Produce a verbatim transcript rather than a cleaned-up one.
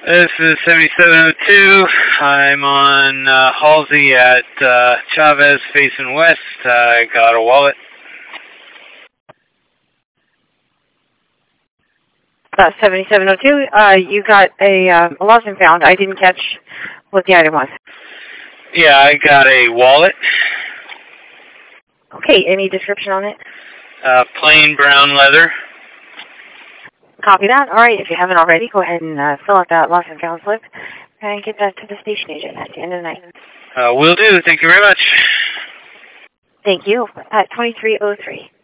This is seventy-seven oh two. I'm on uh, Halsey at uh, Chavez facing west. I got a wallet. Uh, seventy-seven oh two, uh, you got a, uh, a lost and found. I didn't catch what the item was. Yeah, I got a wallet. Okay, any description on it? Uh, plain brown leather. Copy that. All right, if you haven't already, go ahead and uh, fill out that lost and found slip and get that to the station agent at the end of the night. Uh, will do. Thank you very much. Thank you. At twenty-three oh three.